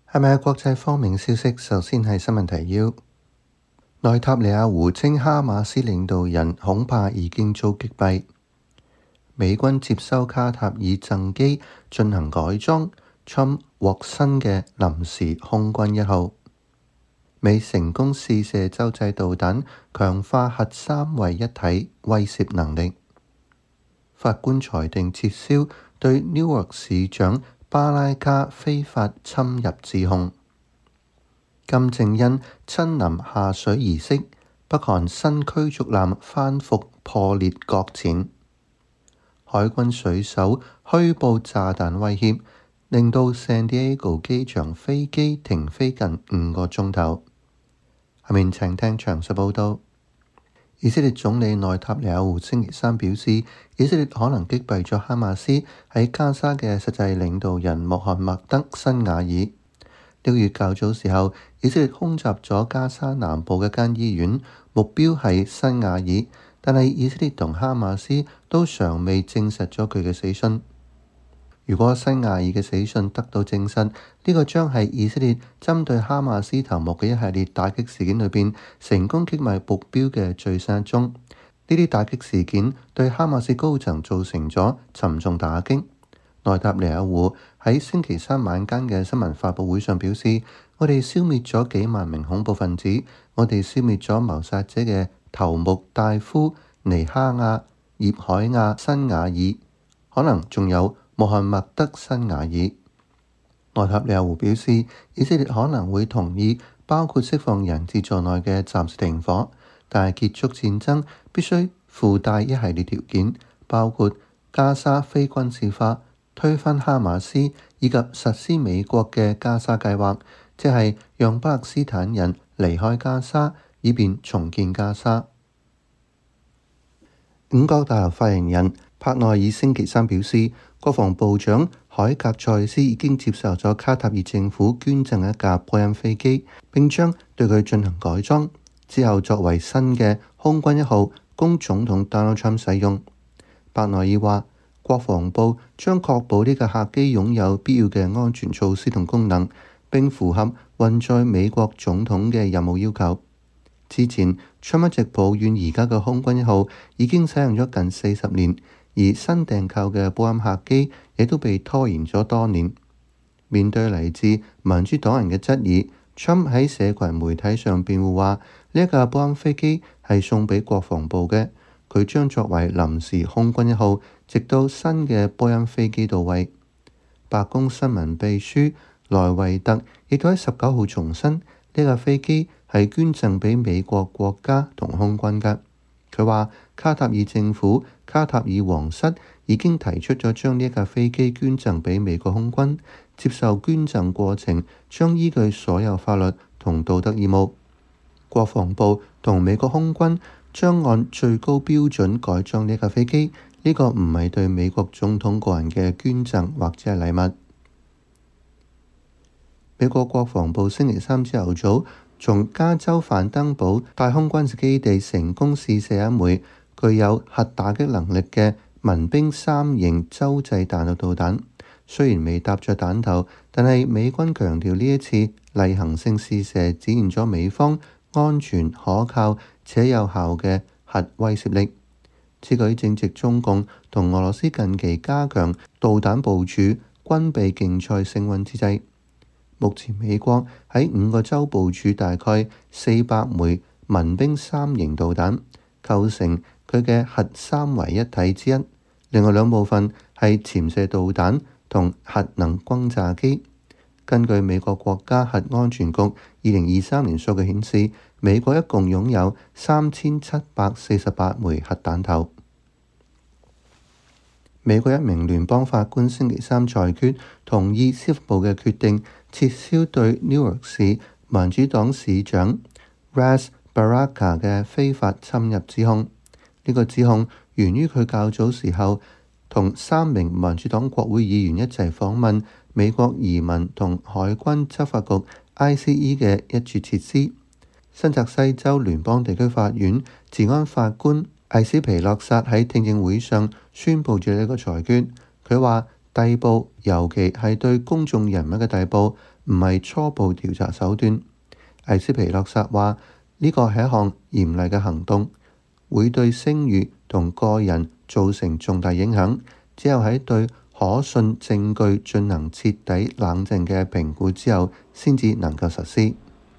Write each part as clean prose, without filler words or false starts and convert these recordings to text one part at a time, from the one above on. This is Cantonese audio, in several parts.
係咪國際方面消息？首先係新聞提要。內塔尼亞胡稱哈馬斯領導人恐怕已經遭擊斃。美軍接收卡塔爾贈機進行改裝，Trump獲新嘅臨時空軍1號。美成功試射洲際導彈，強化核三位一體威懾能力。法官裁定撤銷對 Newark 市長巴拉卡非法侵入指控。金正恩親臨下水儀式，北韓新驅逐艦翻覆破裂擱淺。海軍水手虛報炸彈威脅，令到 San Diego 機場飛機停飛近5個鐘頭。下面請聽詳細報道。以色列總理內塔尼亞胡星期三表示，以色列可能擊斃咗哈馬斯喺加沙嘅實際領導人穆罕默德辛瓦爾。呢個月較早時候，以色列空襲咗加沙南部嘅一間醫院，目標係辛瓦爾，但係以色列同哈馬斯都尚未證實咗佢嘅死訊。如果辛瓦爾嘅死訊得到證實，呢個將係以色列針對哈馬斯頭目嘅一系列打擊事件裏邊成功擊滅目標嘅最新一宗。呢啲打擊事件對哈馬斯高層造成咗沉重打擊。內塔尼亞胡喺星期三晚間嘅新聞發佈會上表示：我哋消滅咗幾萬名恐怖分子，我哋消滅咗謀殺者嘅頭目戴夫、尼哈亞、葉海亞、辛瓦爾，可能仲有穆罕默德辛瓦爾。內塔尼亞胡表示，以色列可能會同意包括釋放人質在內嘅暫時停火，但係結束戰爭必須附帶一系列條件，包括加沙非軍事化、推翻哈馬斯以及實施美國嘅加沙計劃，即係讓巴勒斯坦人離開加沙，以便重建加沙。五角大樓發言人帕內爾星期三表示，國防部長海格塞斯已經接受咗卡塔爾政府捐贈一架波音飛機，並將對佢進行改裝，之後作為新嘅空軍1號供總統 Donald Trump 使用。帕內爾話，國防部將確保呢架客機擁有必要嘅安全措施同功能，並符合運載美國總統嘅任務要求。之前Trump一直抱怨而家嘅空軍1號已經使用咗近40年，而新訂購嘅波音客機亦都被拖延咗多年。面對嚟自民主黨人嘅質疑，Trump喺社群媒體上辯護話：呢一架波音飛機係送俾國防部嘅，佢將作為臨時空軍1號，直到新嘅波音飛機到位。白宮新聞秘書萊維特亦都喺19號重申，呢架飛機係捐贈俾美國國家同空軍嘅。佢話卡塔爾政府、卡塔爾皇室已經提出咗將呢一架飛機捐贈俾美國空軍，接受捐贈過程將依據所有法律同道德義務。國防部同美國空軍將按最高標準改裝呢架飛機，呢個唔係對美國總統個人嘅捐贈或者係禮物。美國國防部星期三朝頭早從加州范登堡太空軍事基地成功試射一枚具有核打擊能力嘅民兵3型洲際彈道導彈。雖然未搭着彈頭，但係美軍強調呢一次例行性試射展現咗美方安全、可靠且有效嘅核威懾力。此舉正值中共同俄羅斯近期加強導彈部署、軍備競賽升溫之際。目前美國喺5個州部署大概400枚民兵3型導彈，構成佢嘅核三位一體之一。另外2部分係潛射導彈同核能轟炸機。根據美國國家核安全局2023年數據顯示，美國一共擁有3748枚核彈頭。美國一名聯邦法官星期三裁決同意司法部嘅決定，撤銷對 Newark 市民主黨市長 Ras Baraka 嘅非法侵入指控。呢個指控源於佢較早時候同3名民主黨國會議員一齊訪問美國移民同海軍執法局 ICE 嘅一處設施。新澤西州聯邦地區法院治安法官艾斯皮洛薩喺聽證會上宣佈咗呢個裁決。佢話逮捕，尤其係對公眾人物嘅逮捕， 唔係初步調查手段。艾斯皮洛薩話：呢個係一項嚴厲嘅行動，會對聲譽同個人造成重大影響。只有喺對可信證據進行徹底冷靜嘅評估之後，先至能夠實施。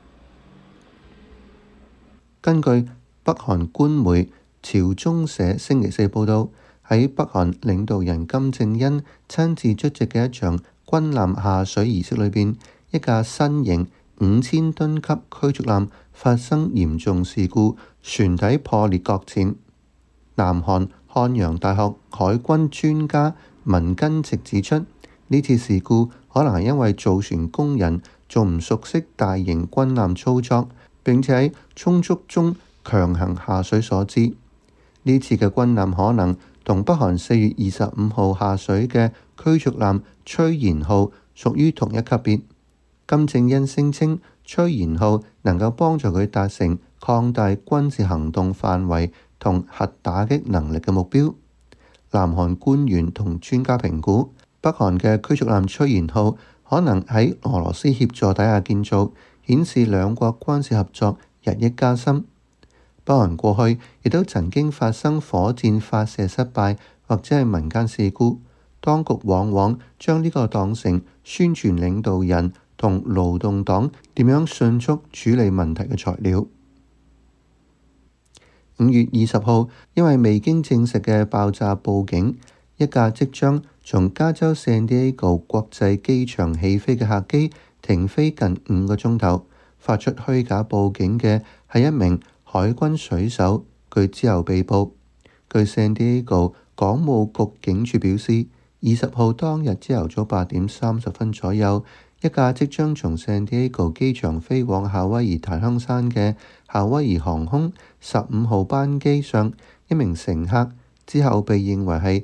根據北韓官媒朝中社星期四報導，喺北韓領導人金正恩親自出席嘅一場軍艦下水儀式裏邊，一架新型5000噸級驅逐艦發生嚴重事故，船體破裂擱淺。南韓漢陽大學海軍專家文根直指出，呢次事故可能係因為造船工人仲唔熟悉大型軍艦操作，並且喺沖觸中強行下水所致。呢次嘅軍艦可能同北韓4月25號下水嘅驅逐艦崔賢浩屬於同一級別。金正恩聲稱崔賢浩能夠幫助佢達成擴大軍事行動範圍同核打擊能力嘅目標。南韓官員同專家評估，北韓嘅驅逐艦崔賢浩可能喺俄羅斯協助底下建造，顯示兩國關係合作日益加深。北韓過去亦都曾經發生火箭發射失敗或者係民間事故，當局往往將呢個當成宣傳領導人同勞動黨點樣迅速處理問題嘅材料。5月20號，因為未經證實嘅爆炸報警，一架即將從加州聖地亞哥國際機場起飛嘅客機停飛近5個鐘頭。發出虛假報警嘅係一名海軍水手，佢之後被捕。據聖地亞哥港務局警署表示，20號當日朝頭早8點30分左右，一架即將從聖地亞哥機場飛往夏威夷檀香山嘅夏威夷航空15號班機上，一名乘客之後被認為係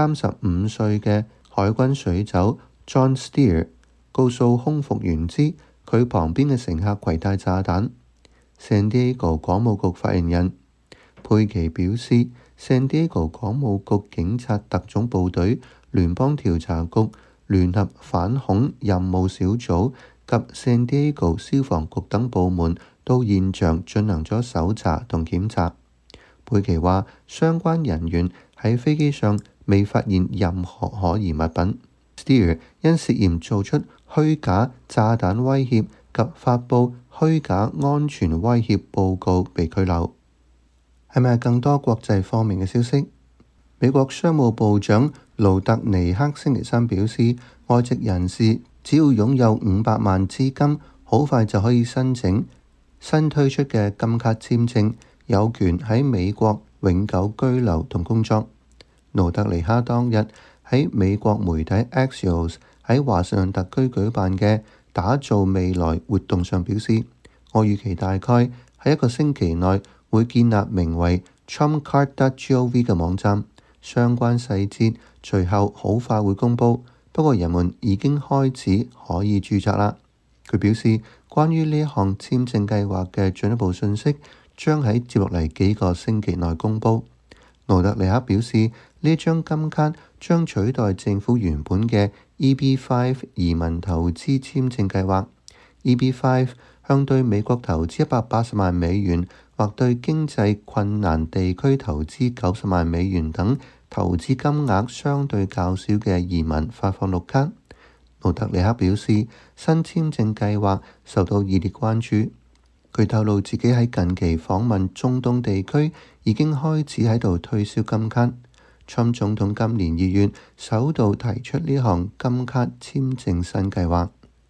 35歲嘅海軍水手 John Steer， 告訴空服員知佢旁邊嘅乘客攜帶炸彈。聖地亞哥港務局發言人佩奇表示，聖地亞哥港務局警察特種部隊、聯邦調查局、聯合反恐任務小組及聖地亞哥消防局等部門到現場進行咗搜查同檢查。佩奇話，相關人員喺飛機上未發現任何可疑物品。Steer 因涉嫌做出虛假炸彈威脅及發佈虛假安全威脅報告被拘留。係咪更多國際方面嘅消息？美國商務部長盧特尼克星期三表示，外籍人士只要擁有500萬資金，好快就可以申請新推出嘅金卡簽證，有權喺美國永久居留同工作。盧特尼克當日喺美國媒體 Axios 喺華盛頓特區舉辦嘅打造未來活動上表示，我預期大概喺1個星期內會建立名為 TrumpCard.gov 嘅網站，相關細節隨後好快會公佈，不過人們已經開始可以註冊啦。佢表示，關於呢一項簽證計劃嘅進一步信息將喺接落嚟幾個星期內公佈。盧特尼克表示，呢張金卡將取代政府原本嘅 EB-5 移民投資簽證計劃。EB-5 向對美國投資180萬美元或對經濟困難地區投資90萬美元等投資金額相對較少嘅移民發放綠卡。盧特尼克表示，新簽證計劃受到熱烈關注。佢透露自己喺近期訪問中東地區，已經開始喺度推銷金卡。川普總統今年2月首度提出呢項金卡簽證新計劃。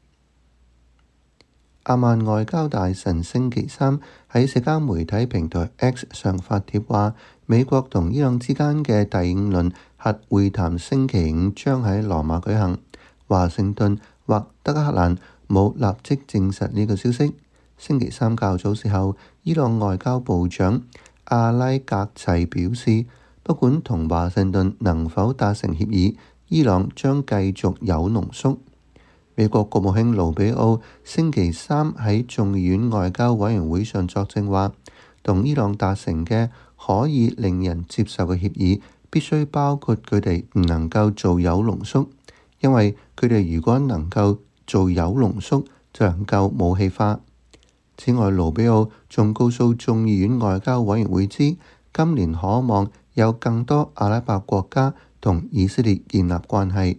阿曼外交大臣星期三喺社交媒體平台 X 上發帖話，美國同伊朗之間嘅第5輪核會談星期五將喺羅馬舉行。華盛頓或德黑蘭冇立即證實呢個消息。星期三較早時候，伊朗外交部長阿拉格齊表示，不管同華盛頓能否達成協議，伊朗將繼續鈾濃縮。美國國務卿盧比奧星期三喺眾議院外交委員會上作證話，同伊朗達成嘅可以令人接受嘅協議必須包括佢哋唔能夠做鈾濃縮，因為佢哋如果能夠做鈾濃縮就能夠武器化。此外，盧比奧仲告訴眾議院外交委員會知，今年可望有更多阿拉伯國家同以色列建立關係。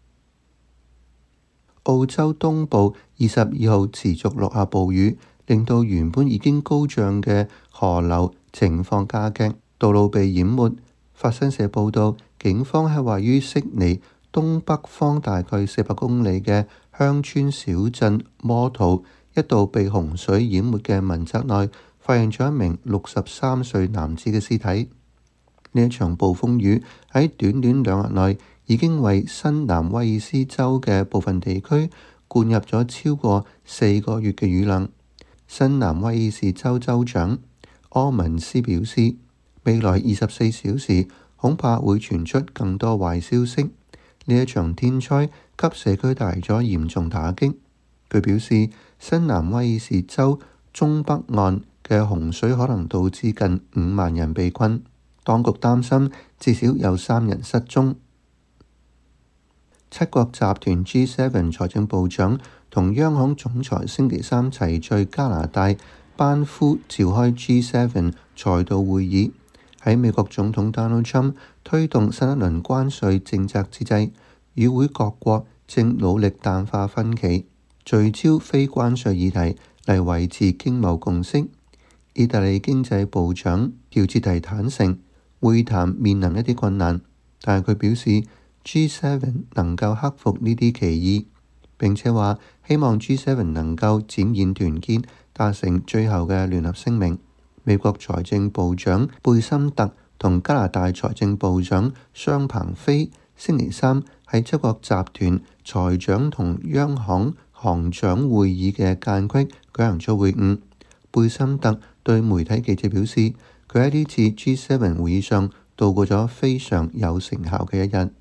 澳洲東部22號持續落下暴雨，令到原本已經高漲嘅河流情況加劇，道路被淹沒。法新社報道，警方喺位於悉尼東北方大概400公里嘅鄉村小鎮摩圖一度被洪水淹沒嘅民宅內，發現咗一名63歲男子嘅屍體。呢一場暴風雨喺短短2日內已經為新南威爾斯州嘅部分地區灌入咗超過4個月嘅雨量。新南威爾士州州長柯文斯表示，未來24小時恐怕會傳出更多壞消息。呢一場天災給社區帶來咗嚴重打擊。佢表示，新南威爾士州中北岸嘅洪水可能導致近5萬人被困，當局擔心至少有3人失蹤。七國集團 G7 財政部長同央行總裁星期三齊聚加拿大班夫召開 G7 財道會議。喺美國總統 Donald Trump 推動新一輪關稅政策之際，與會各國正努力淡化分歧，聚焦非關稅議題嚟維持經貿共識。意大利經濟部長喬治提坦承，會談面臨一啲困難，但係佢表示 G7 能夠克服呢啲歧義，並且話希望 G7 能夠展現團結，達成最後嘅聯合聲明。美國財政部長貝森特同加拿大財政部長商鵬飛星期三喺七國集團財長同央行行長會議嘅間隙舉行咗會晤。貝森特對媒體記者表示，佢喺呢次 G7 會議上度過咗非常有成效嘅一日。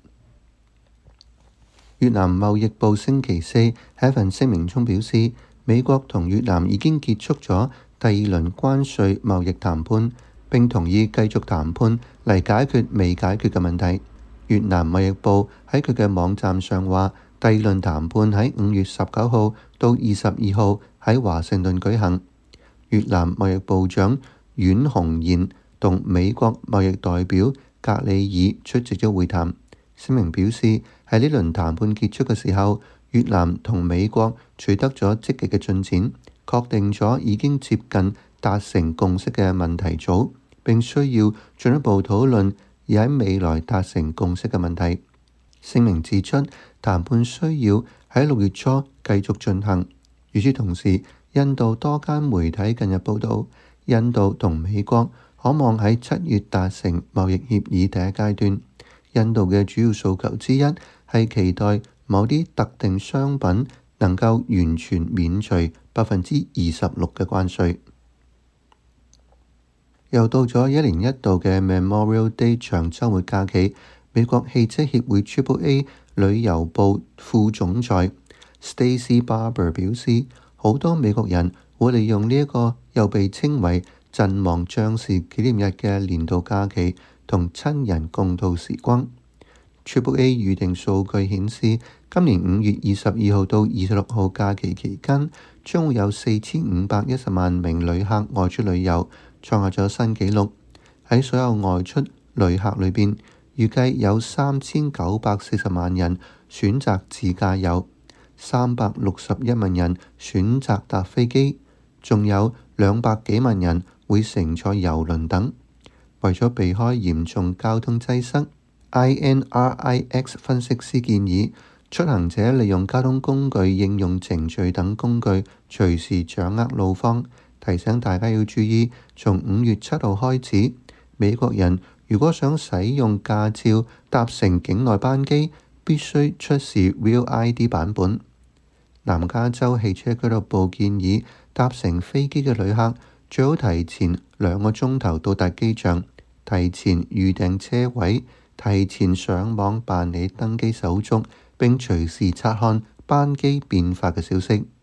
越南貿易部星期四喺一份聲明中表示，美國同越南已經結束咗第2輪關稅貿易談判，並同意繼續談判嚟解決未解決嘅問題。越南貿易部喺佢嘅網站上話，第2輪談判喺5月19號到22號喺華盛頓舉行。越南貿易部長阮洪賢同美國貿易代表格里爾出席咗會談。聲明表示，喺呢輪談判結束嘅時候，越南同美國取得咗積極嘅進展，確定咗已經接近達成共識嘅問題組，並需要進一步討論而喺未來達成共識嘅問題。聲明指出，談判需要喺6月初繼續進行。與此同時，印度多間媒體近日報道，印度同美國可望喺7月達成貿易協議第一階段。印度嘅主要訴求之一係期待某啲特定商品能夠完全免除26%嘅關稅。又到咗1年1度嘅 Memorial Day 長週末假期，美國汽車協會 AAA 旅遊部副總裁 Stacy Barber 表示，好多美國人會利用呢一個又被稱為陣亡將士紀念日嘅年度假期，同親人共度時光。AAA 預定數據顯示，今年5月22號到26號假期期間，將會有4510萬名旅客外出旅遊，創下咗新紀錄。喺所有外出旅客裏邊，預計有3940萬人選擇自駕遊，361萬人選擇搭飛機，仲有200幾萬人會乘坐郵輪等。為咗避開嚴重交通擠塞， INRIX 分析師建議出行者利用交通工具應用程序等工具隨時掌握路況，提醒大家要注意，從5月7號開始，美國人如果想使用駕照搭乘境內班機，必須出示 Real ID 版本。南加州汽車俱樂部建議搭乘飛機嘅旅客最好提前2個鐘頭到達機場，提前預訂車位，提前上網辦理登機手續，並隨時察看班機變化嘅消息。